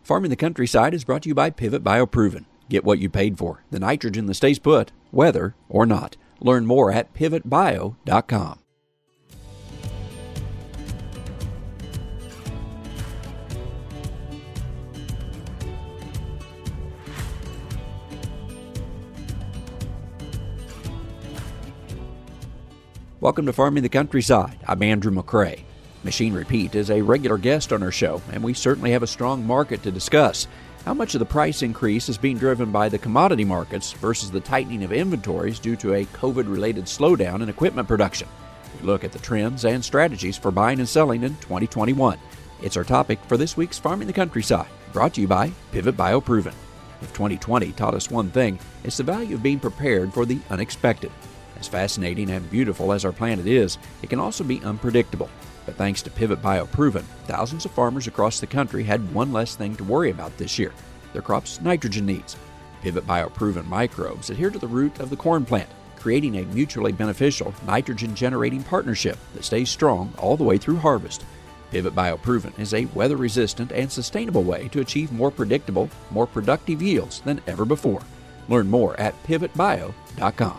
Farming the Countryside is brought to you by Pivot BioProven. Get what you paid for, the nitrogen that stays put, weather or not. Learn more at pivotbio.com. Welcome to Farming the Countryside. I'm Andrew McCrae. Machine Repeat is a regular guest on our show, and we certainly have a strong market to discuss. How much of the price increase is being driven by the commodity markets versus the tightening of inventories due to a COVID-related slowdown in equipment production? We look at the trends and strategies for buying and selling in 2021. It's our topic for this week's Farming the Countryside, brought to you by Pivot BioProven. If 2020 taught us one thing, it's the value of being prepared for the unexpected. As fascinating and beautiful as our planet is, it can also be unpredictable. But thanks to Pivot BioProven, thousands of farmers across the country had one less thing to worry about this year: their crop's nitrogen needs. Pivot BioProven microbes adhere to the root of the corn plant, creating a mutually beneficial nitrogen-generating partnership that stays strong all the way through harvest. Pivot BioProven is a weather-resistant and sustainable way to achieve more predictable, more productive yields than ever before. Learn more at pivotbio.com.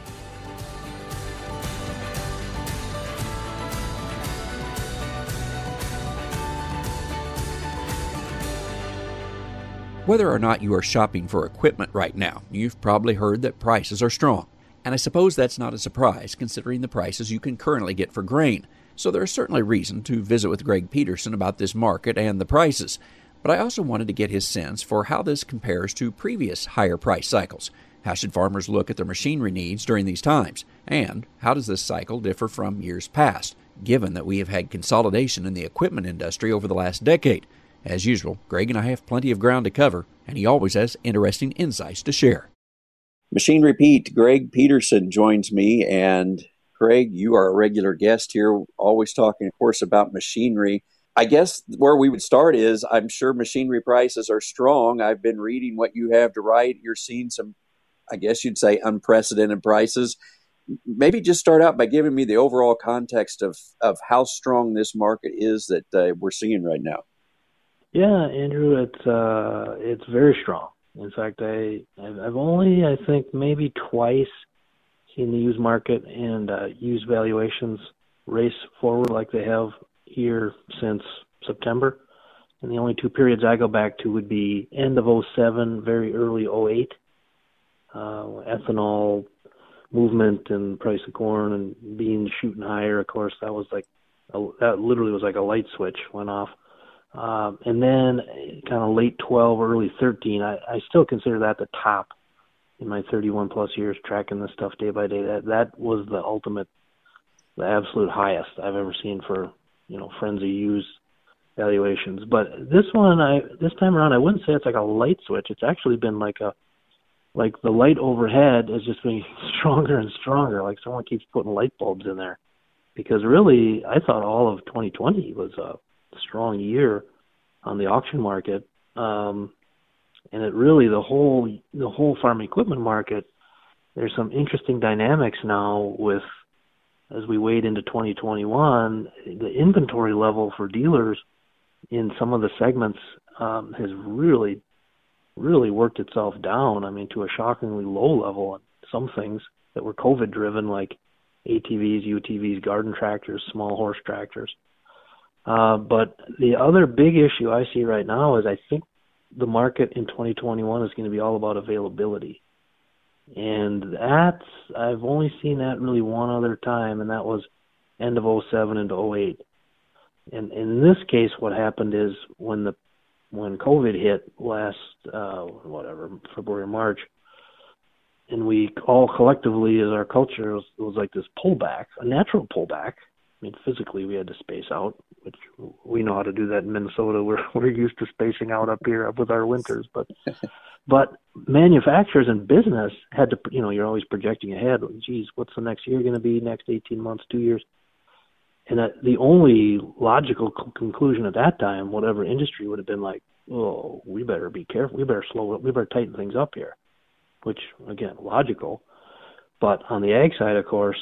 Whether or not you are shopping for equipment right now, you've probably heard that prices are strong. And I suppose that's not a surprise considering the prices you can currently get for grain. So there is certainly reason to visit with Greg Peterson about this market and the prices. But I also wanted to get his sense for how this compares to previous higher price cycles. How should farmers look at their machinery needs during these times? And how does this cycle differ from years past, given that we have had consolidation in the equipment industry over the last decade? As usual, Greg and I have plenty of ground to cover, and he always has interesting insights to share. Machine Repeat, Greg Peterson joins me, and Greg, you are a regular guest here, always talking, of course, about machinery. I guess where we would start is, I'm sure machinery prices are strong. I've been reading what you have to write. You're seeing some, I guess you'd say, unprecedented prices. Maybe just start out by giving me the overall context of how strong this market is that we're seeing right now. Yeah, Andrew, it's very strong. In fact, I've only, I think, maybe twice seen the used market and used valuations race forward like they have here since September. And the only two periods I go back to would be end of 2007, very early 2008. Ethanol movement and price of corn and beans shooting higher. Of course, that literally was like a light switch went off. And then kind of late 12, early 13, I still consider that the top in my 31 plus years tracking this stuff day by day. That was the ultimate, the absolute highest I've ever seen for, frenzy used valuations. But this time around, I wouldn't say it's like a light switch. It's actually been like the light overhead is just being stronger and stronger. Like someone keeps putting light bulbs in there, because really I thought all of 2020 was a strong year on the auction market, and it really the whole farm equipment market. There's some interesting dynamics now with, as we wade into 2021, the inventory level for dealers in some of the segments has really worked itself down. I mean, to a shockingly low level on some things that were COVID driven, like ATVs, UTVs, garden tractors, small horse tractors. But the other big issue I see right now is I think the market in 2021 is going to be all about availability. And I've only seen that really one other time, and that was end of 2007 into 2008. And in this case, what happened is when COVID hit last, February, March, and we all collectively as our culture, it was like this pullback, a natural pullback. I mean, physically we had to space out, which we know how to do that in Minnesota. We're used to spacing out up here with our winters, but manufacturers and business had to, you're always projecting ahead. Geez, what's the next year going to be? Next 18 months, 2 years? And the only logical conclusion at that time, whatever industry, would have been like, oh, we better be careful. We better slow up. We better tighten things up here, which again, logical. But on the ag side, of course,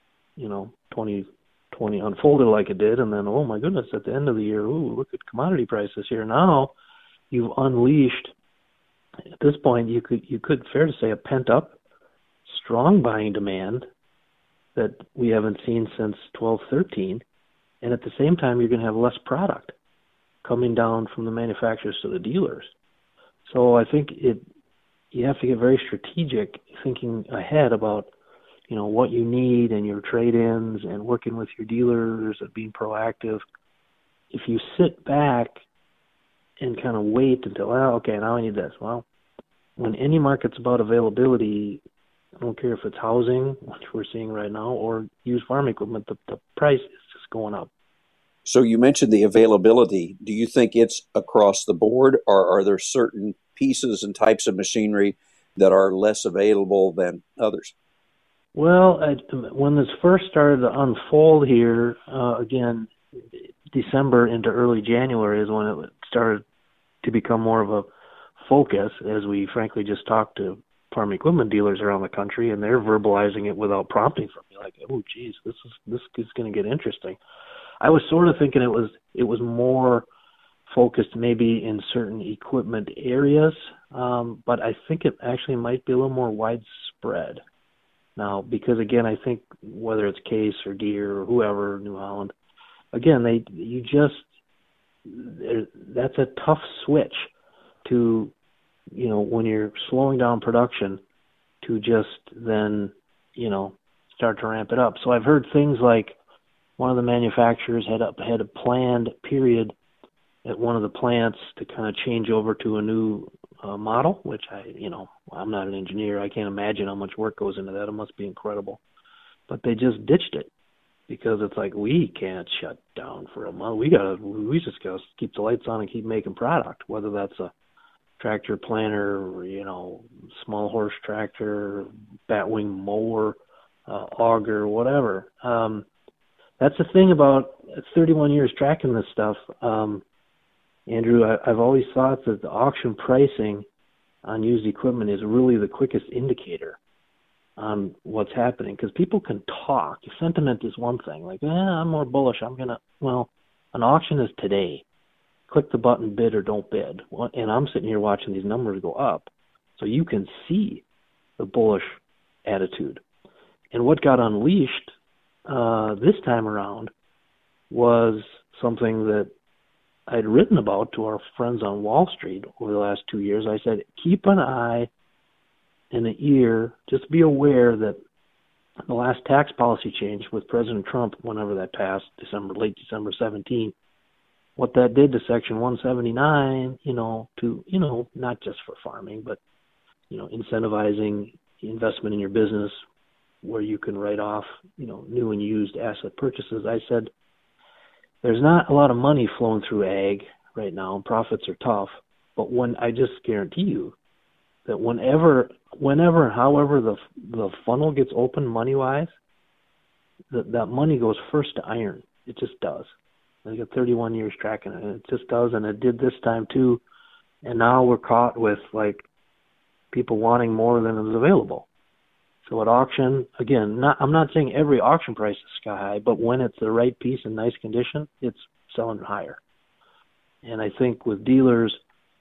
2020 unfolded like it did, and then, oh my goodness, at the end of the year, ooh, look at commodity prices here. Now you've unleashed, at this point, you could fair to say, a pent-up, strong buying demand that we haven't seen since 12-13, and at the same time, you're going to have less product coming down from the manufacturers to the dealers. So I think you have to get very strategic, thinking ahead about, what you need and your trade-ins and working with your dealers and being proactive. If you sit back and kind of wait until, okay, now I need this. Well, when any market's about availability, I don't care if it's housing, which we're seeing right now, or used farm equipment, the price is just going up. So you mentioned the availability. Do you think it's across the board, or are there certain pieces and types of machinery that are less available than others? Well, when this first started to unfold here, again, December into early January is when it started to become more of a focus, as we frankly just talked to farm equipment dealers around the country, and they're verbalizing it without prompting from me, like, oh, geez, this is going to get interesting. I was sort of thinking it was more focused maybe in certain equipment areas, but I think it actually might be a little more widespread now, because again, I think whether it's Case or Deere or whoever, New Holland, again, that's a tough switch to, when you're slowing down production, to just then, start to ramp it up. So I've heard things like one of the manufacturers had a planned period at one of the plants to kind of change over to a new model, which I'm not an engineer. I can't imagine how much work goes into that. It must be incredible. But they just ditched it because it's like, we can't shut down for a month. We just gotta keep the lights on and keep making product, whether that's a tractor planter, small horse tractor, batwing mower, auger, whatever. That's the thing about 31 years tracking this stuff. Andrew, I've always thought that the auction pricing on used equipment is really the quickest indicator on what's happening, because people can talk. Sentiment is one thing, like, I'm more bullish. Well, an auction is today. Click the button, bid or don't bid. And I'm sitting here watching these numbers go up, so you can see the bullish attitude. And what got unleashed this time around was something that I'd written about to our friends on Wall Street over the last 2 years. I said, keep an eye and an ear, just be aware that the last tax policy change with President Trump, whenever that passed, late December 17, what that did to Section 179, to, not just for farming, but, incentivizing investment in your business where you can write off, new and used asset purchases. I said, there's not a lot of money flowing through ag right now, and profits are tough. But I just guarantee you that whenever, however the funnel gets open money-wise, that money goes first to iron. It just does. I got 31 years tracking it, and it just does, and it did this time too. And now we're caught with, people wanting more than is available. So at auction, again, I'm not saying every auction price is sky high, but when it's the right piece in nice condition, it's selling higher. And I think with dealers,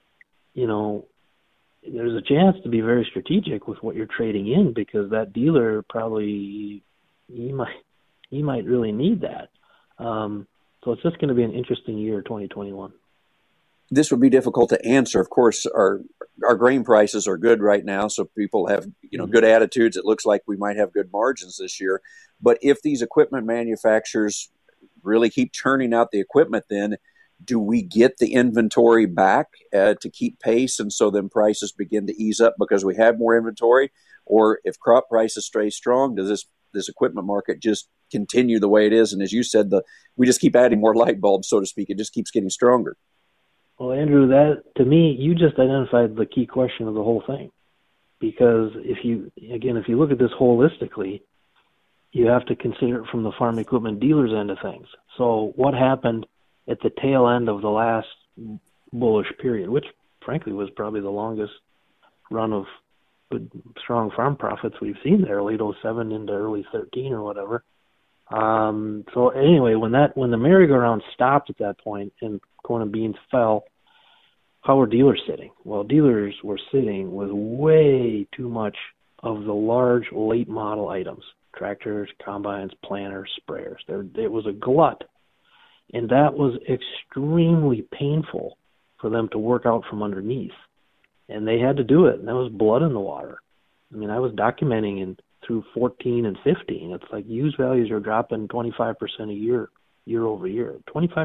there's a chance to be very strategic with what you're trading in, because that dealer probably, he might really need that. So it's just going to be an interesting year, 2021. This would be difficult to answer. Of course, our grain prices are good right now, so people have good attitudes. It looks like we might have good margins this year. But if these equipment manufacturers really keep churning out the equipment, then do we get the inventory back to keep pace, and so then prices begin to ease up because we have more inventory? Or if crop prices stay strong, does this equipment market just continue the way it is? And as you said, we just keep adding more light bulbs, so to speak. It just keeps getting stronger. Well, Andrew, that, to me, you just identified the key question of the whole thing. Because if you look at this holistically, you have to consider it from the farm equipment dealer's end of things. So what happened at the tail end of the last bullish period, which frankly was probably the longest run of good, strong farm profits we've seen there, late 07 into early 13 or whatever. So anyway, when the merry-go-round stopped at that point and corn and beans fell, how were dealers sitting? Well, dealers were sitting with way too much of the large late model items, tractors, combines, planters, sprayers. There was a glut, and that was extremely painful for them to work out from underneath. And they had to do it, and that was blood in the water. I mean, I was documenting through 14 and 15. It's like used values are dropping 25% a year over year, 25%.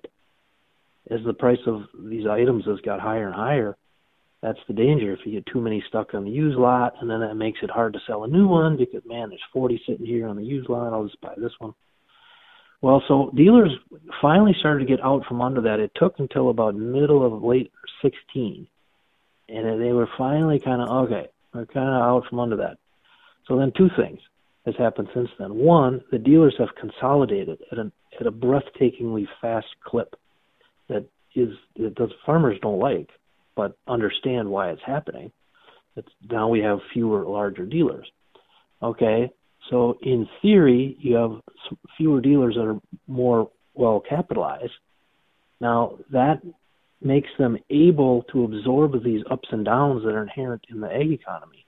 As the price of these items has got higher and higher, that's the danger. If you get too many stuck on the used lot, and then that makes it hard to sell a new one because, man, there's 40 sitting here on the used lot, I'll just buy this one. Well, so dealers finally started to get out from under that. It took until about middle of late 16, and they were finally kind of, okay, we're kind of out from under that. So then two things has happened since then. One, the dealers have consolidated at a breathtakingly fast clip that the farmers don't like, but understand why it's happening. Now we have fewer larger dealers. Okay, so in theory, you have fewer dealers that are more well capitalized. Now that makes them able to absorb these ups and downs that are inherent in the ag economy.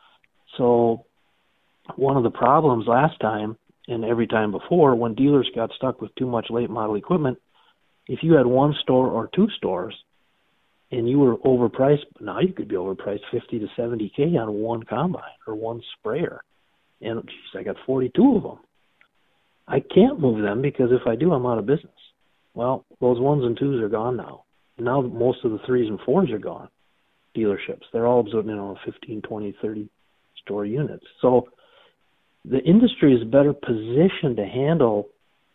So one of the problems last time and every time before, when dealers got stuck with too much late model equipment, if you had one store or two stores and you were overpriced, now you could be overpriced 50 to 70K on one combine or one sprayer. And geez, I got 42 of them. I can't move them because if I do, I'm out of business. Well, those ones and twos are gone now. Now most of the threes and fours are gone, dealerships. They're all absorbing, 15, 20, 30 store units. So the industry is better positioned to handle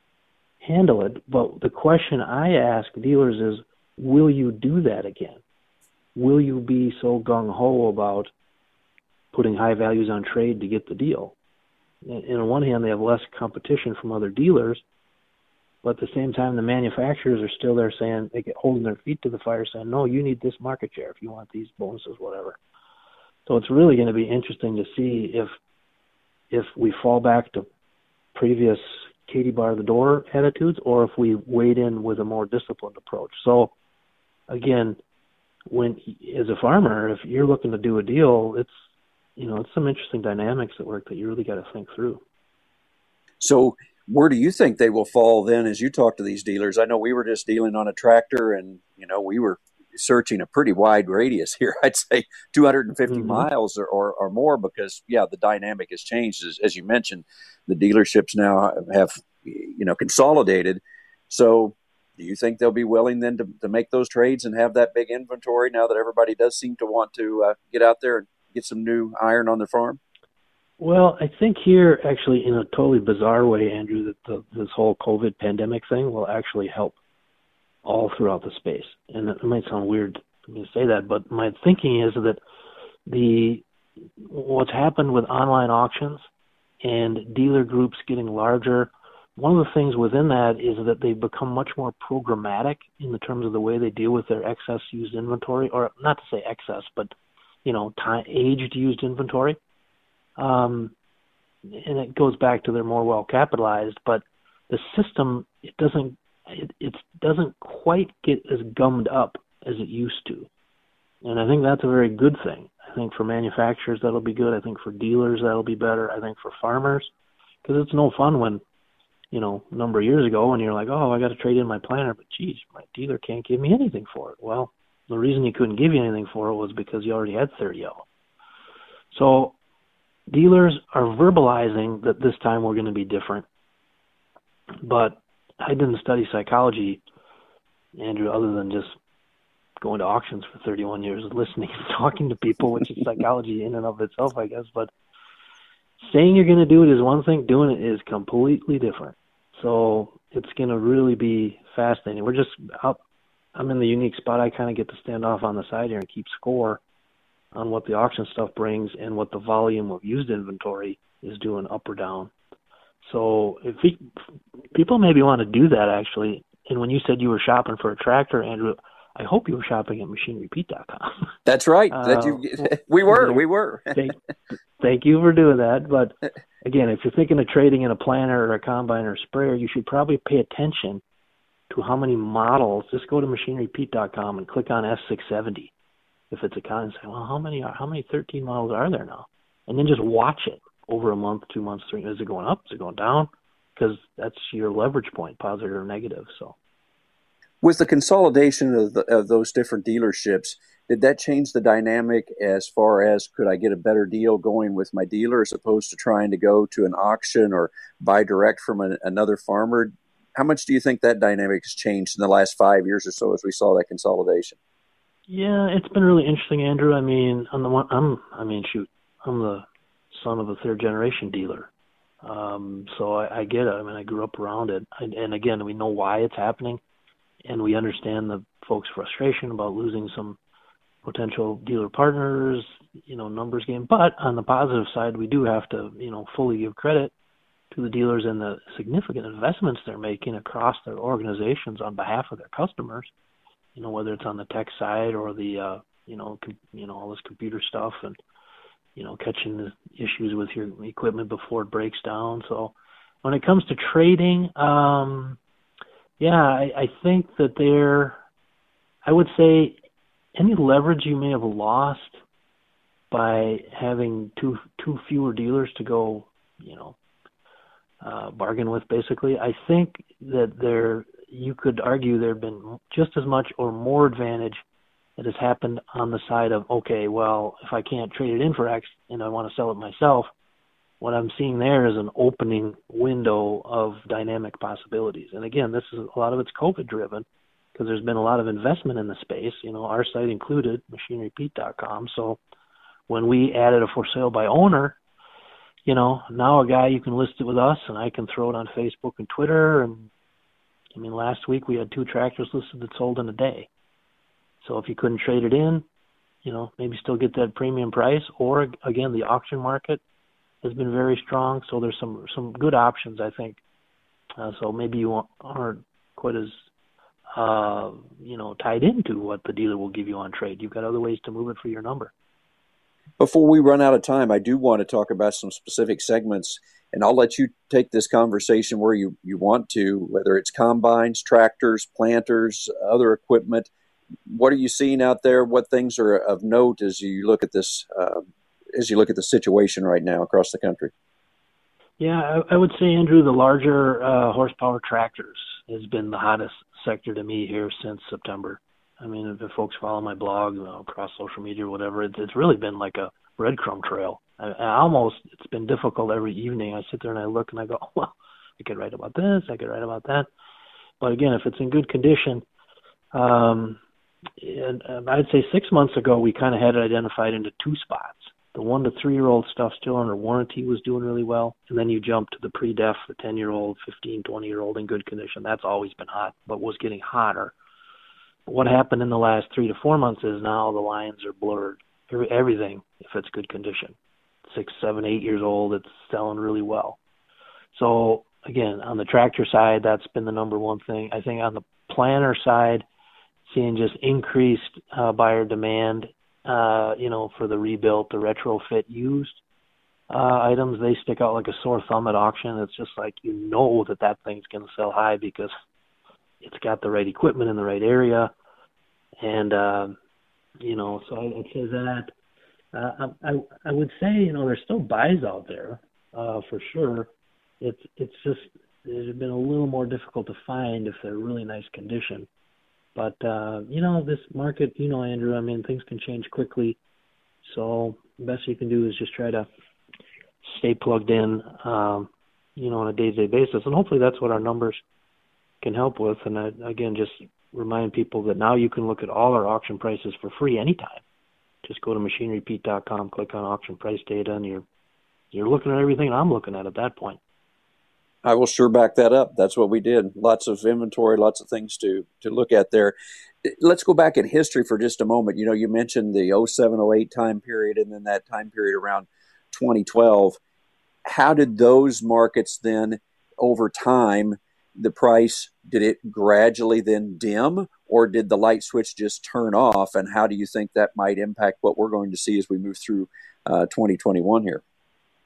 it, but the question I ask dealers is, will you do that again? Will you be so gung-ho about putting high values on trade to get the deal? And on one hand, they have less competition from other dealers, but at the same time, the manufacturers are still there saying, they get holding their feet to the fire saying, no, you need this market share if you want these bonuses, whatever. So it's really going to be interesting to see if we fall back to previous Katie bar the door attitudes, or if we wade in with a more disciplined approach. So again, as a farmer, if you're looking to do a deal, it's some interesting dynamics at work that you really got to think through. So where do you think they will fall then as you talk to these dealers? I know we were just dealing on a tractor, and we were searching a pretty wide radius here. I'd say 250 miles or more, because the dynamic has changed. As you mentioned, the dealerships now have consolidated. So do you think they'll be willing then to make those trades and have that big inventory now that everybody does seem to want to get out there and get some new iron on their farm? Well, I think here, actually, in a totally bizarre way, Andrew, that this whole COVID pandemic thing will actually help all throughout the space. And it might sound weird for me to say that, but my thinking is that what's happened with online auctions and dealer groups getting larger, one of the things within that is that they've become much more programmatic in the terms of the way they deal with their excess used inventory, or not to say excess, but aged used inventory. And it goes back to they're more well capitalized, but the system it doesn't quite get as gummed up as it used to. And I think that's a very good thing. I think for manufacturers that'll be good. I think for dealers that'll be better. I think for farmers, because it's no fun when a number of years ago when you're like, oh, I got to trade in my planter, but geez, my dealer can't give me anything for it. Well, the reason he couldn't give you anything for it was because you already had 30 of them. So dealers are verbalizing that this time we're going to be different. But I didn't study psychology, Andrew, other than just going to auctions for 31 years, listening and talking to people, which is psychology in and of itself, I guess. But saying you're going to do it is one thing, doing it is completely different. So it's going to really be fascinating. We're just up. I'm in the unique spot. I kind of get to stand off on the side here and keep score on what the auction stuff brings and what the volume of used inventory is doing up or down. So if people maybe want to do that, actually. And when you said you were shopping for a tractor, Andrew, I hope you were shopping at machinerepeat.com. That's right. We were. Thank you for doing that. But again, if you're thinking of trading in a planter or a combine or a sprayer, you should probably pay attention to to how many models. Just go to machinerypete.com and click on S670 if it's a con, and say, well, how many 13 models are there now? And then just watch it over a month, 2 months, 3. Is it going up? Is it going down? Because that's your leverage point, positive or negative. So, with the consolidation of those different dealerships, did that change the dynamic as far as could I get a better deal going with my dealer as opposed to trying to go to an auction or buy direct from another farmer? How much do you think that dynamic has changed in the last 5 years or so as we saw that consolidation? Yeah, it's been really interesting, Andrew. I mean, I'm the son of a third-generation dealer. So I get it. I mean, I grew up around it. And again, we know why it's happening, and we understand the folks' frustration about losing some potential dealer partners, numbers game. But on the positive side, we do have to, fully give credit to the dealers and the significant investments they're making across their organizations on behalf of their customers, whether it's on the tech side or the, all this computer stuff and, catching the issues with your equipment before it breaks down. So when it comes to trading, I think that I would say any leverage you may have lost by having too fewer dealers to go, bargain with, basically, I think that you could argue there have been just as much or more advantage that has happened on the side of, okay, well, if I can't trade it in for X and I want to sell it myself, what I'm seeing there is an opening window of dynamic possibilities. And again, a lot of it's COVID driven because there's been a lot of investment in the space, our site included, machinerypete.com. So when we added a for sale by owner, now a guy, you can list it with us and I can throw it on Facebook and Twitter. And I mean, last week we had 2 tractors listed that sold in a day. So if you couldn't trade it in, maybe still get that premium price. Or again, the auction market has been very strong. So there's some good options, I think. So maybe you aren't quite as, tied into what the dealer will give you on trade. You've got other ways to move it for your number. Before we run out of time, I do want to talk about some specific segments, and I'll let you take this conversation where you want to, whether it's combines, tractors, planters, other equipment. What are you seeing out there? What things are of note as you look at this, as you look at the situation right now across the country? Yeah, I would say, Andrew, the larger horsepower tractors has been the hottest sector to me here since September. I mean, if folks follow my blog across social media or whatever, it's really been like a breadcrumb trail. It's been difficult every evening. I sit there and I look and I go, well, I could write about this, I could write about that. But again, if it's in good condition, and I'd say 6 months ago, we kind of had it identified into 2 spots. The 1 to 3 year old stuff still under warranty was doing really well. And then you jump to the pre-def, the 10-year-old, 15, 20-year-old in good condition. That's always been hot, but was getting hotter. But what happened in the last 3 to 4 months is now the lines are blurred. Everything, if it's good condition. 6, 7, 8 years old, it's selling really well. So again, on the tractor side, that's been the number one thing. I think on the planter side, seeing just increased buyer demand, for the rebuilt, the retrofit used items. They stick out like a sore thumb at auction. It's just like, that thing's going to sell high because it's got the right equipment in the right area. And, so I'd say that. I would say, there's still buys out there for sure. It's just, it's been a little more difficult to find if they're really nice condition. But, this market, Andrew, I mean, things can change quickly. So the best you can do is just try to stay plugged in, on a day-to-day basis. And hopefully that's what our numbers can help with. And again, just remind people that now you can look at all our auction prices for free anytime. Just go to machinerypete.com, click on auction price data, and you're looking at everything I'm looking at that point. I will sure back that up. That's what we did. Lots of inventory, lots of things to look at there. Let's go back in history for just a moment. You mentioned the 07, 08 time period and then that time period around 2012. How did those markets then, over time, the price, did it gradually then dim, or did the light switch just turn off? And how do you think that might impact what we're going to see as we move through 2021 here?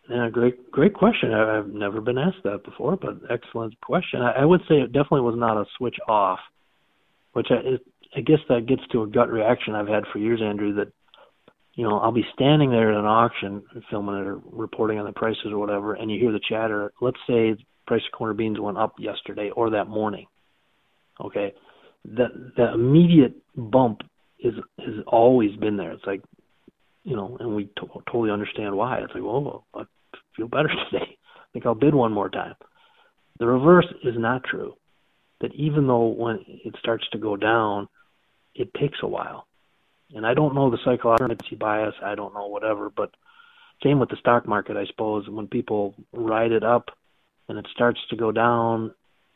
Yeah, great question. I've never been asked that before, but excellent question. I would say it definitely was not a switch off, which I guess that gets to a gut reaction I've had for years, Andrew, that, I'll be standing there at an auction, filming it or reporting on the prices or whatever, and you hear the chatter. Let's say the price of corn or beans went up yesterday or that morning. Okay. The immediate bump has always been there. It's like, and we totally understand why. It's like, well, I feel better today. I think I'll bid one more time. The reverse is not true. That even though when it starts to go down, it takes a while. And I don't know the psychological bias. I don't know whatever, but same with the stock market, I suppose. When people ride it up and it starts to go down,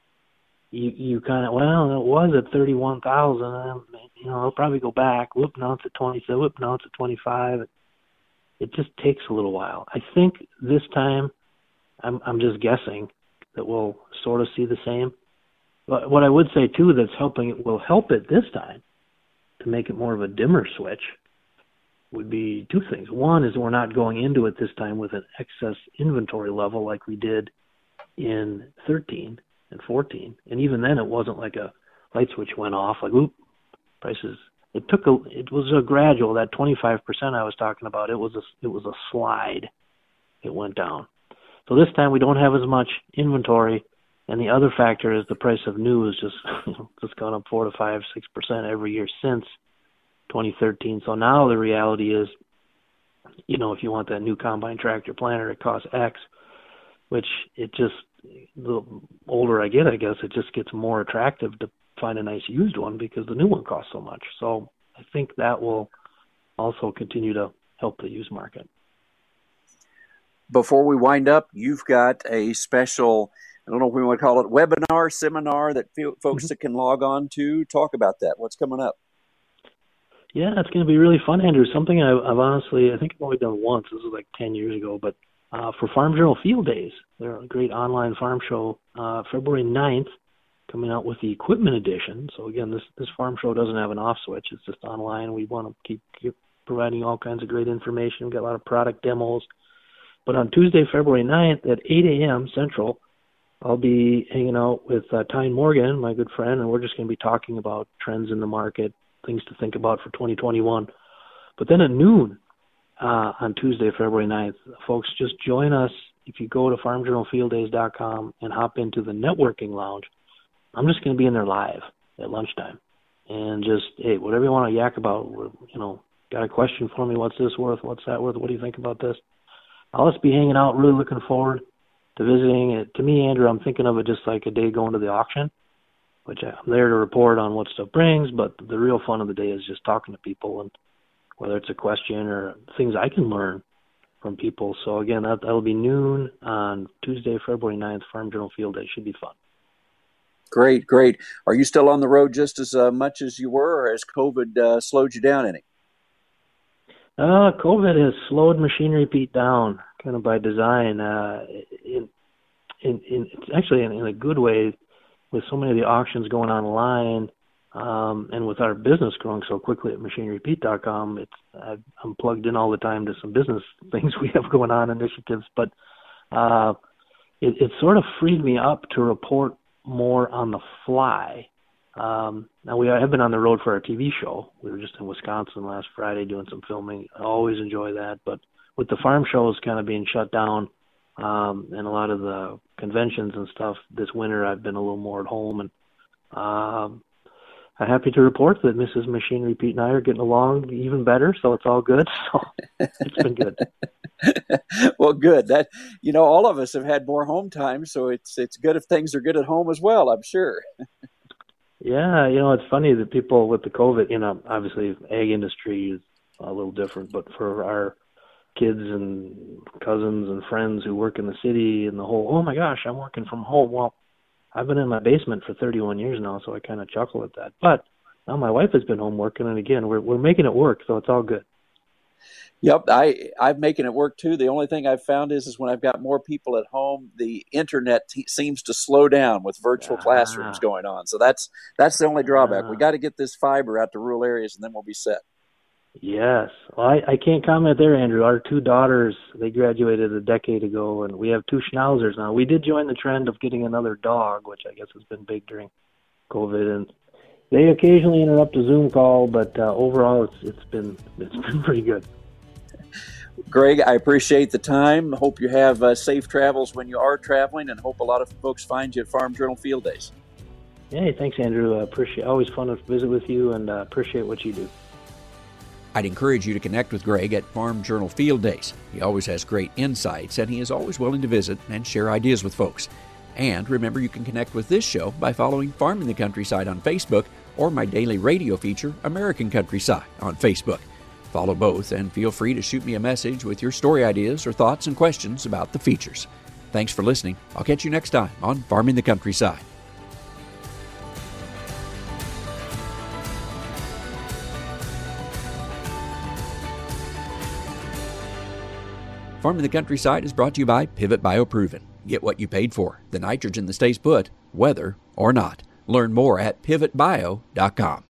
you kind of, well, it was at 31,000. It'll probably go back. Whoop, now it's at 27. Whoop, now it's at 25. It just takes a little while. I think this time, I'm just guessing that we'll sort of see the same. But what I would say too, will help it this time to make it more of a dimmer switch, would be two things. One is we're not going into it this time with an excess inventory level like we did in 13 and 14. And even then it wasn't like a light switch went off, like, oop, prices. It was a gradual, that 25% I was talking about, it was a slide. It went down. So this time we don't have as much inventory. And the other factor is the price of new is just gone up 4 to 5, 6% every year since 2013. So now the reality is, if you want that new combine tractor planter, it costs X, which the older I get, I guess, it just gets more attractive to find a nice used one because the new one costs so much. So I think that will also continue to help the used market. Before we wind up, you've got a special, I don't know if we want to call it webinar, seminar that folks that can log on to. Talk about that. What's coming up? Yeah, it's going to be really fun, Andrew. Something I've honestly, I think I've only done once. This was like 10 years ago, but for Farm Journal Field Days, they're a great online farm show, February 9th, coming out with the equipment edition. So again, this farm show doesn't have an off switch. It's just online. We want to keep providing all kinds of great information. We've got a lot of product demos. But on Tuesday, February 9th at 8 a.m. Central, I'll be hanging out with Tyne Morgan, my good friend, and we're just going to be talking about trends in the market, things to think about for 2021. But then at noon on Tuesday, February 9th, folks, just join us. If you go to farmjournalfielddays.com and hop into the networking lounge, I'm just going to be in there live at lunchtime. And just, hey, whatever you want to yak about, got a question for me, what's this worth, what's that worth, what do you think about this? I'll just be hanging out, really looking forward to visiting it. To me, Andrew, I'm thinking of it just like a day going to the auction, which I'm there to report on what stuff brings, but the real fun of the day is just talking to people, and whether it's a question or things I can learn from people. So again, that'll be noon on Tuesday, February 9th, Farm Journal Field Day. Should be fun. Great. Are you still on the road just as much as you were, or has COVID slowed you down any? COVID has slowed Machinery Pete down, kind of by design. It's actually in a good way, with so many of the auctions going online, and with our business growing so quickly at machinerypete.com, I'm plugged in all the time to some business things we have going on, initiatives. But it sort of freed me up to report more on the fly. Now we have been on the road for our TV show. We were just in Wisconsin last Friday doing some filming. I always enjoy that. But with the farm shows kind of being shut down, and a lot of the conventions and stuff this winter, I've been a little more at home. And I'm happy to report that Mrs. Machinery Pete and I are getting along even better. So it's all good. So it's been good. Well, good. That, all of us have had more home time, so it's good if things are good at home as well, I'm sure. Yeah, it's funny that people with the COVID, obviously ag industry is a little different, but for our kids and cousins and friends who work in the city and the whole, oh my gosh, I'm working from home. Well, I've been in my basement for 31 years now, so I kind of chuckle at that. But now my wife has been home working, and again, we're making it work, so it's all good. Yep, I'm making it work too. The only thing I've found is when I've got more people at home, the internet seems to slow down with virtual classrooms going on. So that's the only drawback. We got to get this fiber out to rural areas, and then we'll be set. Yes. Well, I can't comment there, Andrew. Our two daughters, they graduated a decade ago, and we have two schnauzers now. We did join the trend of getting another dog, which I guess has been big during COVID, and they occasionally interrupt a Zoom call, but overall, it's been pretty good. Greg, I appreciate the time. Hope you have safe travels when you are traveling, and hope a lot of folks find you at Farm Journal Field Days. Hey, thanks, Andrew. Appreciate. Always fun to visit with you, and appreciate what you do. I'd encourage you to connect with Greg at Farm Journal Field Days. He always has great insights, and he is always willing to visit and share ideas with folks. And remember, you can connect with this show by following Farm in the Countryside on Facebook or my daily radio feature, American Countryside, on Facebook. Follow both and feel free to shoot me a message with your story ideas or thoughts and questions about the features. Thanks for listening. I'll catch you next time on Farm in the Countryside. Farm in the Countryside is brought to you by Pivot BioProven. Get what you paid for, the nitrogen that stays put, whether or not. Learn more at pivotbio.com.